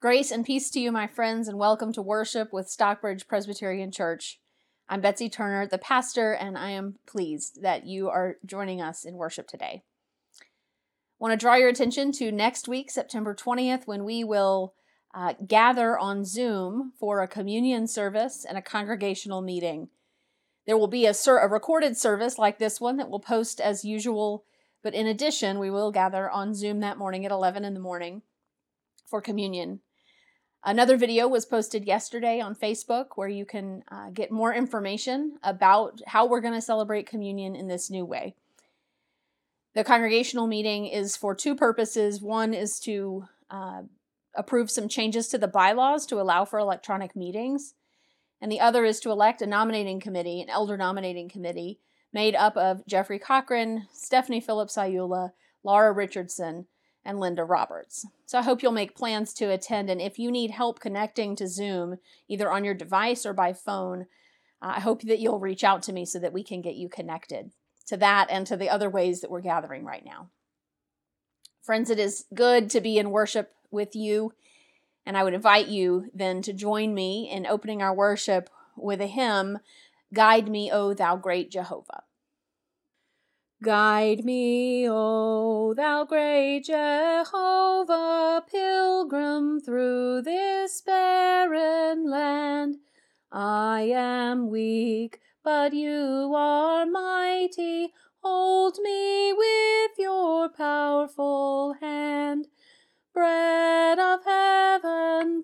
Grace and peace to you, my friends, and welcome to worship with Stockbridge Presbyterian Church. I'm Betsy Turner, the pastor, and I am pleased that you are joining us in worship today. I want to draw your attention to next week, September 20th, when we will gather on Zoom for a communion service and a congregational meeting. There will be a recorded service like this one that we'll post as usual, but in addition, we will gather on Zoom that morning at 11 in the morning for communion. Another video was posted yesterday on Facebook where you can get more information about how we're going to celebrate communion in this new way. The congregational meeting is for two purposes. One is to approve some changes to the bylaws to allow for electronic meetings. And the other is to elect a nominating committee, an elder nominating committee, made up of Jeffrey Cochran, Stephanie Phillips-Ayula, Laura Richardson, and Linda Roberts. So I hope you'll make plans to attend, and if you need help connecting to Zoom, either on your device or by phone, I hope that you'll reach out to me so that we can get you connected to that and to the other ways that we're gathering right now. Friends, it is good to be in worship with you, and I would invite you then to join me in opening our worship with a hymn, Guide Me, O Thou Great Jehovah. Guide me, O thou great Jehovah, pilgrim through this barren land. I am weak, but you are mighty. Hold me with your powerful hand. Bread of heaven,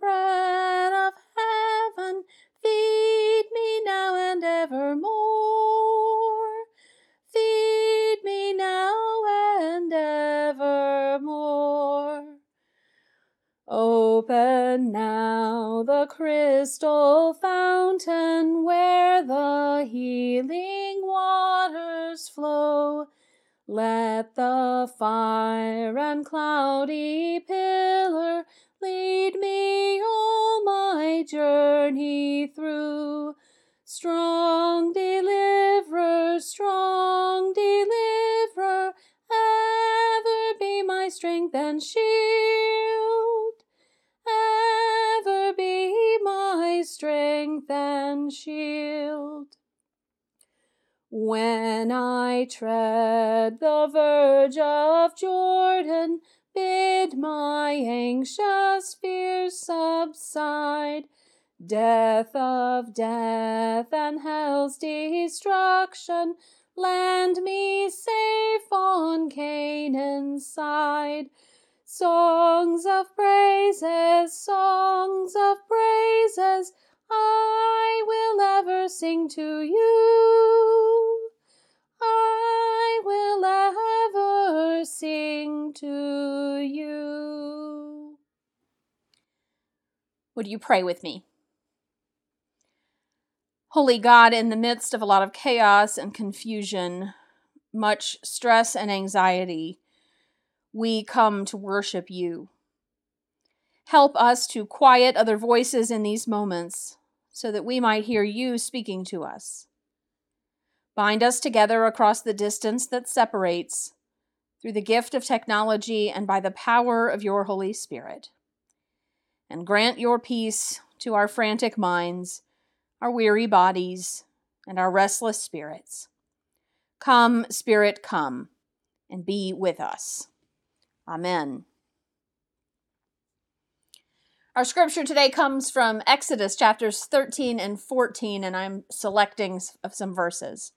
feed me now and evermore. Feed me now and evermore. Open now the crystal fountain where the healing waters flow. Let the fire and cloudy pillar lead me all my journey through. Strong deliverer, ever be my strength and shield. Ever be my strength and shield. When I tread the verge of Jordan, bid my anxious fears subside. Death of death and hell's destruction, land me safe on Canaan's side. Songs of praises, I will ever sing to you. I will ever sing to you. Would you pray with me? Holy God, in the midst of a lot of chaos and confusion, much stress and anxiety, we come to worship you. Help us to quiet other voices in these moments so that we might hear you speaking to us. Bind us together across the distance that separates through the gift of technology and by the power of your Holy Spirit. And grant your peace to our frantic minds, our weary bodies, and our restless spirits. Come, Spirit, come, and be with us. Amen. Our scripture today comes from Exodus chapters 13 and 14, and I'm selecting some verses.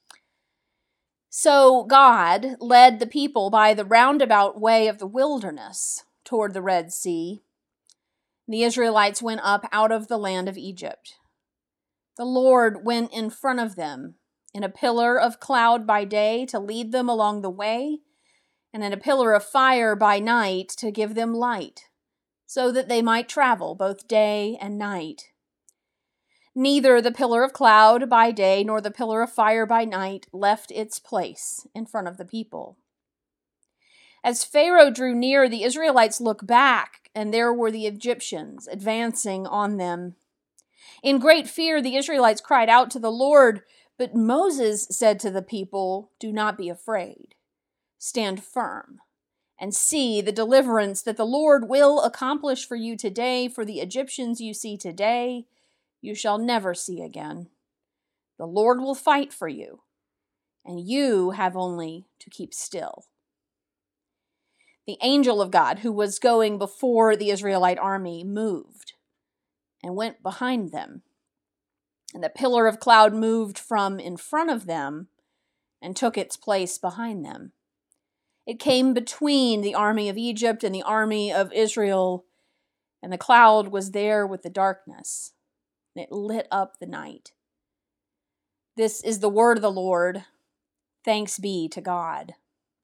So God led the people by the roundabout way of the wilderness toward the Red Sea. The Israelites went up out of the land of Egypt. The Lord went in front of them in a pillar of cloud by day to lead them along the way, and in a pillar of fire by night to give them light, so that they might travel both day and night. Neither the pillar of cloud by day nor the pillar of fire by night left its place in front of the people. As Pharaoh drew near, the Israelites looked back, and there were the Egyptians advancing on them. In great fear, the Israelites cried out to the Lord, but Moses said to the people, "Do not be afraid. Stand firm and see the deliverance that the Lord will accomplish for you today. For the Egyptians you see today, you shall never see again. The Lord will fight for you, and you have only to keep still. The angel of God, who was going before the Israelite army, moved and went behind them. And the pillar of cloud moved from in front of them and took its place behind them. It came between the army of Egypt and the army of Israel, and the cloud was there with the darkness, and it lit up the night. This is the word of the Lord. Thanks be to God.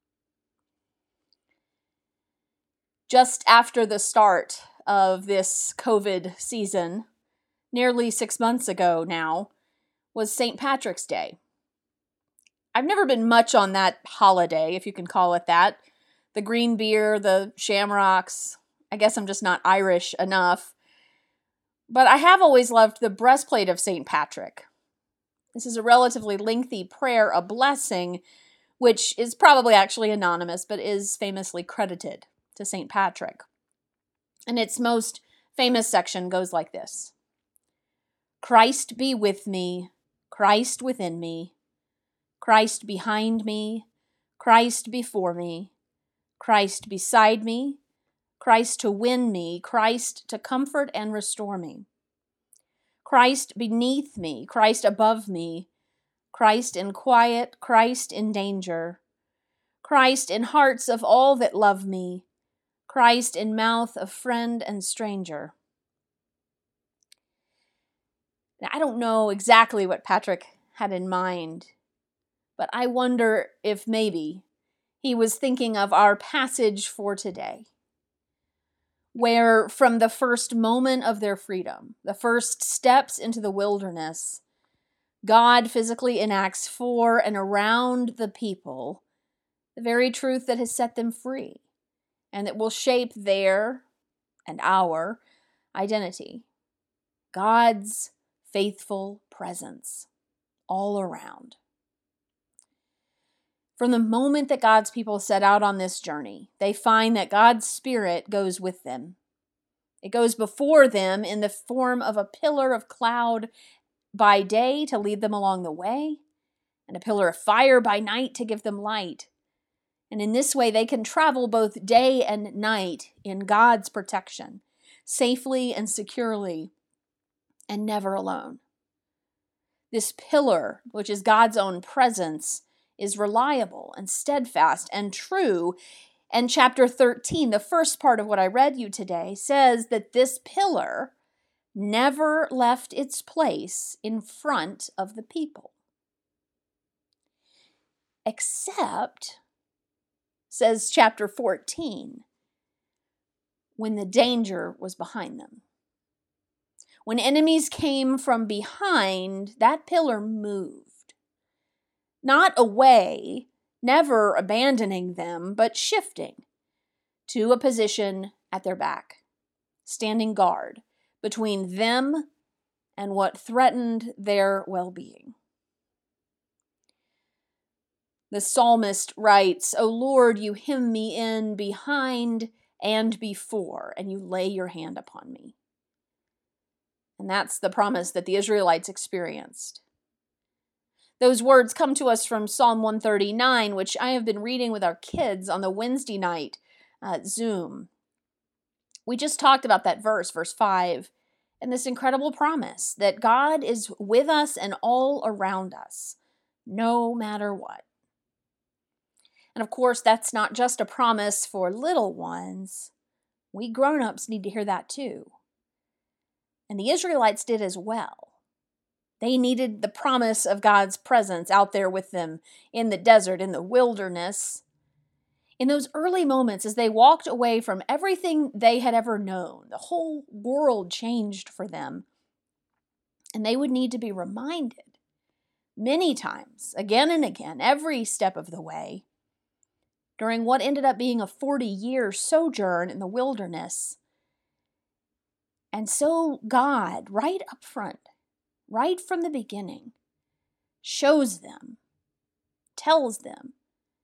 Just after the start of this COVID season, nearly 6 months ago now, was St. Patrick's Day. I've never been much on that holiday, if you can call it that. The green beer, the shamrocks. I guess I'm just not Irish enough. But I have always loved the breastplate of St. Patrick. This is a relatively lengthy prayer, a blessing, which is probably actually anonymous, but is famously credited to St. Patrick. And its most famous section goes like this. Christ be with me, Christ within me, Christ behind me, Christ before me, Christ beside me, Christ to win me, Christ to comfort and restore me. Christ beneath me, Christ above me, Christ in quiet, Christ in danger, Christ in hearts of all that love me, Christ in mouth of friend and stranger. Now, I don't know exactly what Patrick had in mind, but I wonder if maybe he was thinking of our passage for today, where from the first moment of their freedom, the first steps into the wilderness, God physically enacts for and around the people the very truth that has set them free and that will shape their and our identity. God's faithful presence all around. From the moment that God's people set out on this journey, they find that God's Spirit goes with them. It goes before them in the form of a pillar of cloud by day to lead them along the way, and a pillar of fire by night to give them light. And in this way, they can travel both day and night in God's protection, safely and securely, and never alone. This pillar, which is God's own presence, is reliable and steadfast and true. And chapter 13, the first part of what I read you today, says that this pillar never left its place in front of the people. Except, says chapter 14, when the danger was behind them. When enemies came from behind, that pillar moved. Not away, never abandoning them, but shifting to a position at their back, standing guard between them and what threatened their well-being. The psalmist writes, "O Lord, you hem me in behind and before, and you lay your hand upon me." And that's the promise that the Israelites experienced. Those words come to us from Psalm 139, which I have been reading with our kids on the Wednesday night Zoom. We just talked about that verse 5, and this incredible promise that God is with us and all around us, no matter what. And of course, that's not just a promise for little ones. We grown-ups need to hear that too. And the Israelites did as well. They needed the promise of God's presence out there with them in the desert, in the wilderness. In those early moments, as they walked away from everything they had ever known, the whole world changed for them. And they would need to be reminded many times, again and again, every step of the way, during what ended up being a 40-year sojourn in the wilderness. And so God, right up front, right from the beginning, shows them, tells them,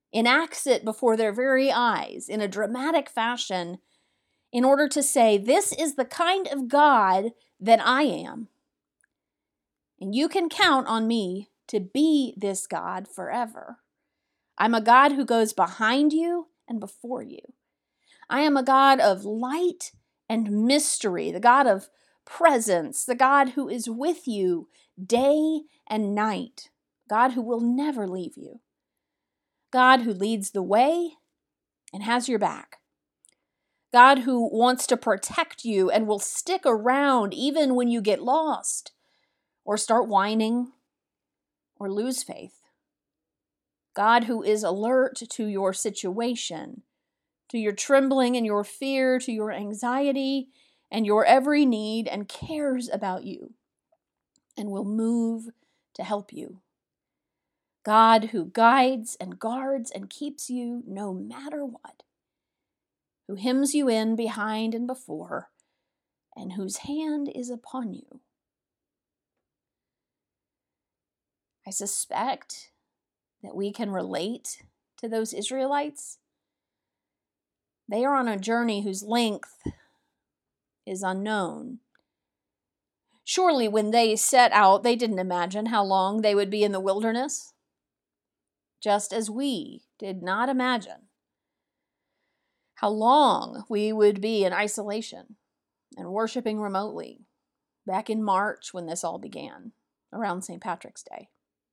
enacts it before their very eyes in a dramatic fashion in order to say, this is the kind of God that I am. And you can count on me to be this God forever. I'm a God who goes behind you and before you. I am a God of light and mystery, the God of presence, the God who is with you day and night, God who will never leave you, God who leads the way and has your back, God who wants to protect you and will stick around even when you get lost or start whining or lose faith, God who is alert to your situation, to your trembling and your fear, to your anxiety and your every need, and cares about you and will move to help you. God who guides and guards and keeps you no matter what, who hems you in behind and before, and whose hand is upon you. I suspect that we can relate to those Israelites. They are on a journey whose length is unknown. Surely when they set out, they didn't imagine how long they would be in the wilderness, just as we did not imagine how long we would be in isolation and worshiping remotely back in March when this all began, around St. Patrick's Day.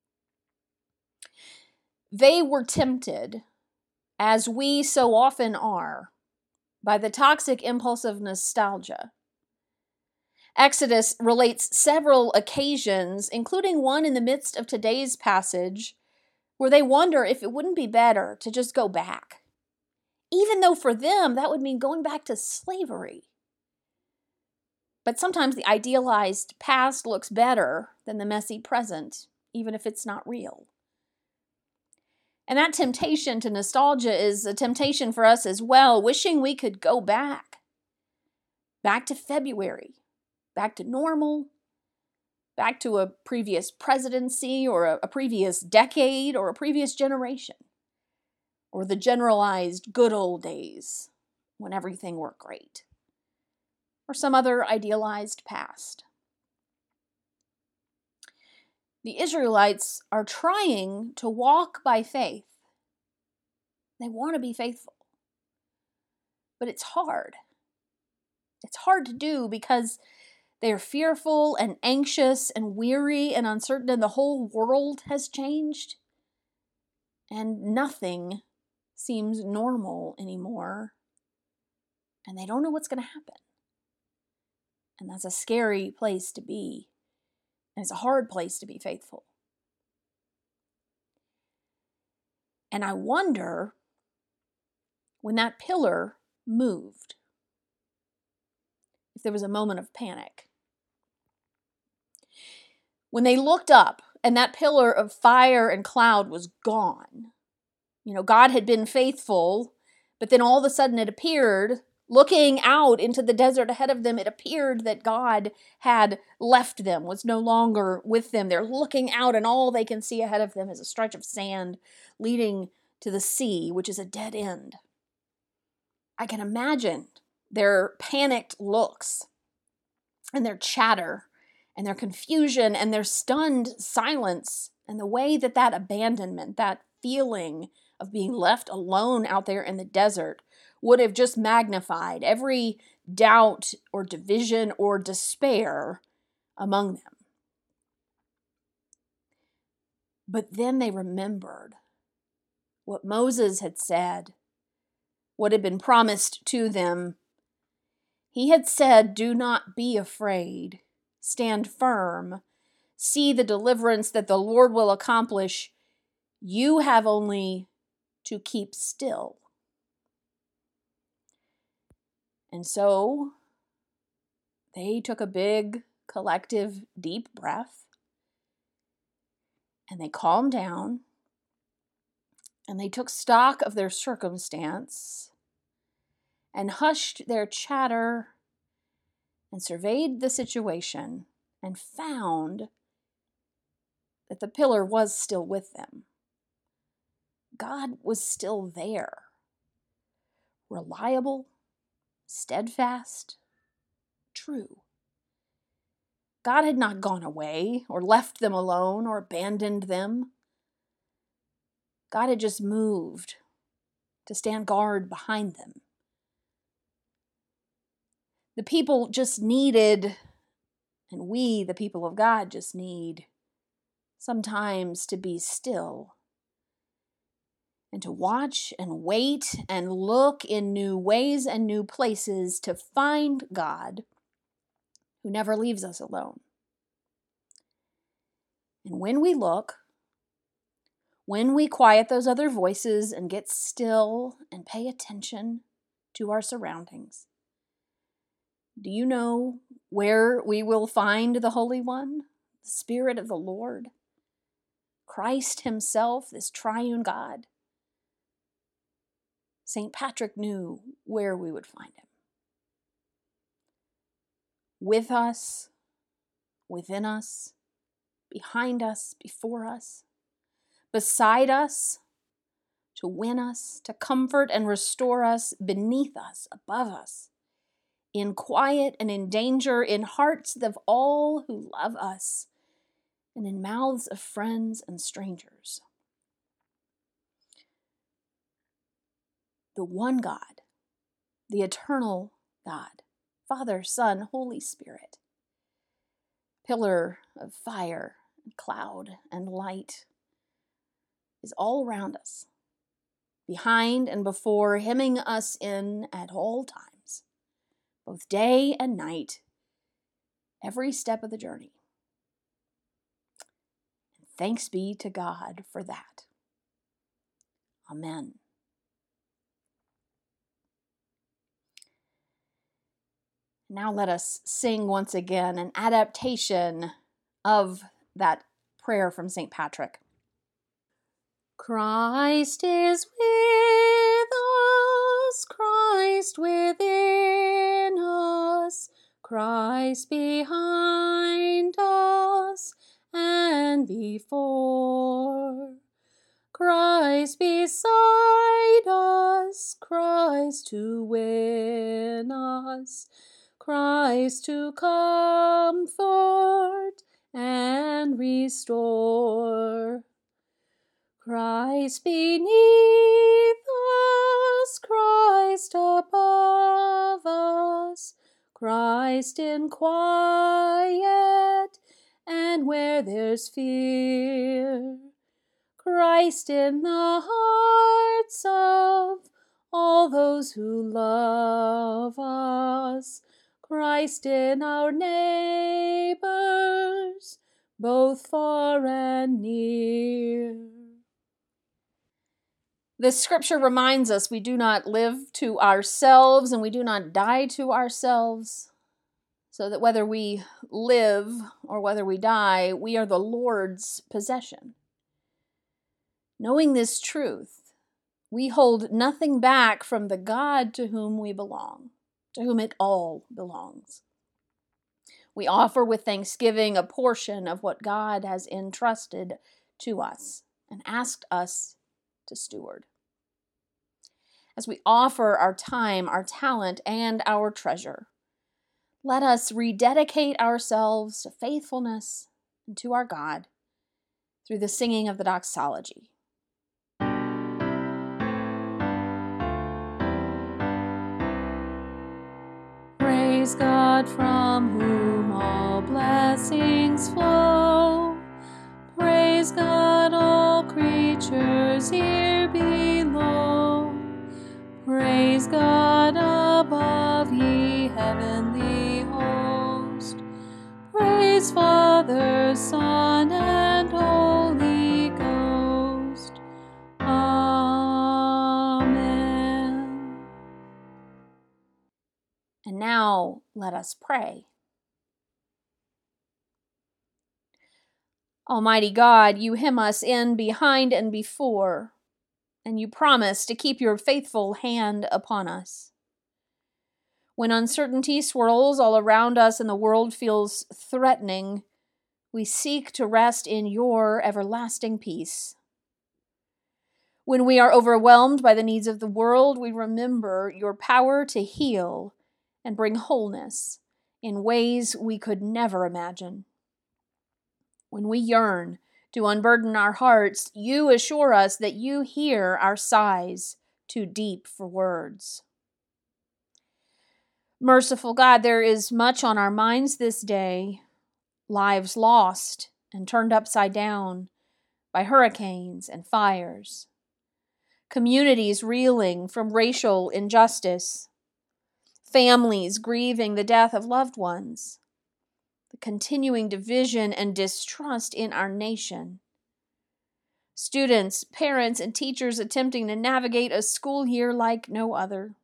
They were tempted, as we so often are, by the toxic impulse of nostalgia. Exodus relates several occasions, including one in the midst of today's passage, where they wonder if it wouldn't be better to just go back, even though for them that would mean going back to slavery. But sometimes the idealized past looks better than the messy present, even if it's not real. And that temptation to nostalgia is a temptation for us as well, wishing we could go back to February, back to normal, back to a previous presidency or a previous decade or a previous generation, or the generalized good old days when everything worked great, or some other idealized past. The Israelites are trying to walk by faith. They want to be faithful, but it's hard. It's hard to do because they are fearful and anxious and weary and uncertain, and the whole world has changed. And nothing seems normal anymore. And they don't know what's going to happen. And that's a scary place to be. And it's a hard place to be faithful. And I wonder, when that pillar moved, if there was a moment of panic. When they looked up and that pillar of fire and cloud was gone, God had been faithful, but then all of a sudden it appeared, looking out into the desert ahead of them, it appeared that God had left them, was no longer with them. They're looking out and all they can see ahead of them is a stretch of sand leading to the sea, which is a dead end. I can imagine their panicked looks and their chatter and their confusion and their stunned silence and the way that abandonment, that feeling of being left alone out there in the desert would have just magnified every doubt or division or despair among them. But then they remembered what Moses had said, what had been promised to them. He had said, "Do not be afraid. Stand firm. See the deliverance that the Lord will accomplish. You have only to keep still." And so they took a big, collective, deep breath, and they calmed down, and they took stock of their circumstance, and hushed their chatter, and surveyed the situation, and found that the pillar was still with them. God was still there, reliable, steadfast, true. God had not gone away or left them alone or abandoned them. God had just moved to stand guard behind them. The people just needed, and we, the people of God, just need sometimes to be still and to watch and wait and look in new ways and new places to find God who never leaves us alone. And when we look, when we quiet those other voices and get still and pay attention to our surroundings, do you know where we will find the Holy One, the Spirit of the Lord, Christ himself, this triune God? St. Patrick knew where we would find him. With us, within us, behind us, before us, beside us, to win us, to comfort and restore us, beneath us, above us, in quiet and in danger, in hearts of all who love us, and in mouths of friends and strangers. The one God, the eternal God, Father, Son, Holy Spirit, pillar of fire, and cloud, and light, is all around us, behind and before, hemming us in at all times, both day and night, every step of the journey. And thanks be to God for that. Amen. Now let us sing once again an adaptation of that prayer from St. Patrick. Christ is with us, Christ within us, Christ behind us and before. Christ beside us, Christ to win us, Christ to comfort and restore. Christ beneath us, Christ above us, Christ in quiet and where there's fear, Christ in the hearts of all those who love us, Christ in our neighbors, both far and near. The scripture reminds us we do not live to ourselves and we do not die to ourselves, so that whether we live or whether we die, we are the Lord's possession. Knowing this truth, we hold nothing back from the God to whom we belong, to whom it all belongs. We offer with thanksgiving a portion of what God has entrusted to us and asked us to steward. As we offer our time, our talent, and our treasure, let us rededicate ourselves to faithfulness and to our God through the singing of the doxology. Praise God from whom all blessings flow. Praise God, all creatures here below. Praise God above, ye heavenly host. Praise Father, Son, and Holy Ghost. Amen. And now let us pray. Almighty God, you hem us in behind and before, and you promise to keep your faithful hand upon us. When uncertainty swirls all around us and the world feels threatening, we seek to rest in your everlasting peace. When we are overwhelmed by the needs of the world, we remember your power to heal and bring wholeness in ways we could never imagine. When we yearn to unburden our hearts, you assure us that you hear our sighs too deep for words. Merciful God, there is much on our minds this day, lives lost and turned upside down by hurricanes and fires, communities reeling from racial injustice, families grieving the death of loved ones, the continuing division and distrust in our nation, students, parents, and teachers attempting to navigate a school year like no other.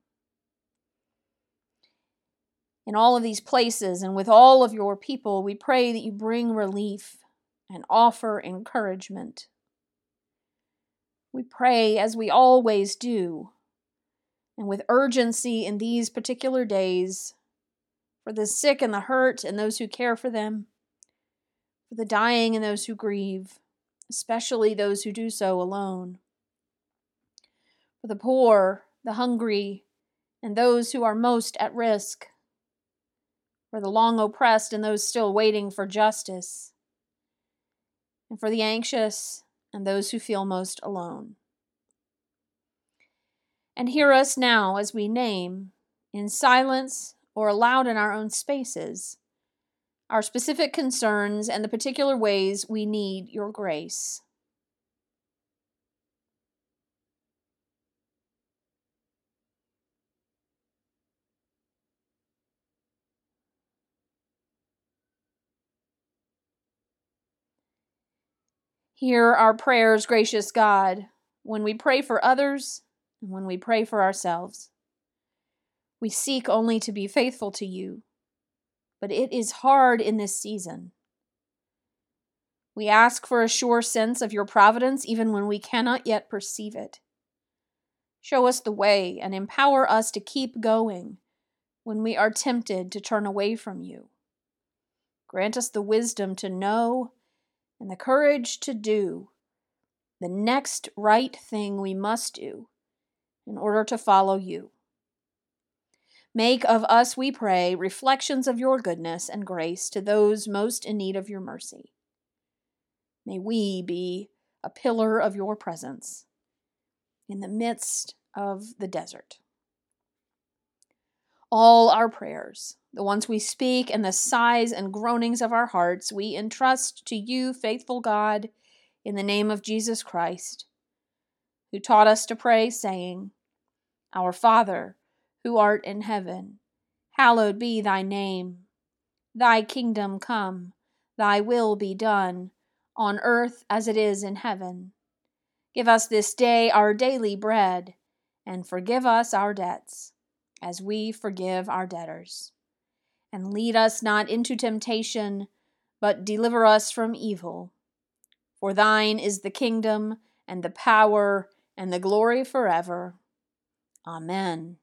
In all of these places and with all of your people, we pray that you bring relief and offer encouragement. We pray, as we always do, and with urgency in these particular days, for the sick and the hurt and those who care for them, for the dying and those who grieve, especially those who do so alone, for the poor, the hungry, and those who are most at risk, for the long oppressed and those still waiting for justice, and for the anxious and those who feel most alone. And hear us now as we name, in silence or aloud in our own spaces, our specific concerns and the particular ways we need your grace. Hear our prayers, gracious God, when we pray for others and when we pray for ourselves. We seek only to be faithful to you, but it is hard in this season. We ask for a sure sense of your providence even when we cannot yet perceive it. Show us the way and empower us to keep going when we are tempted to turn away from you. Grant us the wisdom to know and the courage to do the next right thing we must do in order to follow you. Make of us, we pray, reflections of your goodness and grace to those most in need of your mercy. May we be a pillar of your presence in the midst of the desert. All our prayers, the ones we speak and the sighs and groanings of our hearts, we entrust to you, faithful God, in the name of Jesus Christ, who taught us to pray, saying, Our Father, who art in heaven, hallowed be thy name. Thy kingdom come, thy will be done, on earth as it is in heaven. Give us this day our daily bread, and forgive us our debts, as we forgive our debtors. And lead us not into temptation, but deliver us from evil. For thine is the kingdom, and the power, and the glory forever. Amen.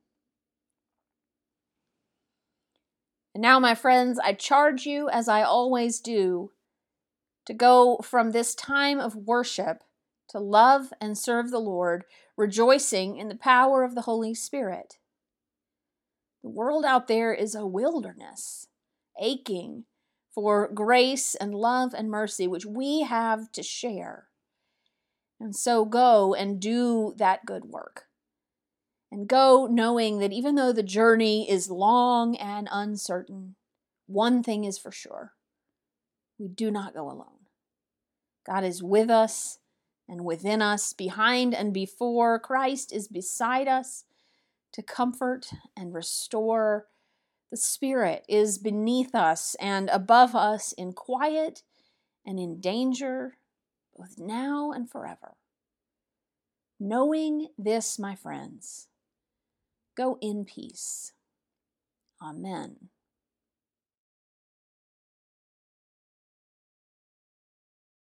And now, my friends, I charge you, as I always do, to go from this time of worship to love and serve the Lord, rejoicing in the power of the Holy Spirit. The world out there is a wilderness, aching for grace and love and mercy, which we have to share. And so go and do that good work. And go knowing that even though the journey is long and uncertain, one thing is for sure: we do not go alone. God is with us and within us, behind and before. Christ is beside us to comfort and restore. The Spirit is beneath us and above us in quiet and in danger, both now and forever. Knowing this, my friends, go in peace. Amen.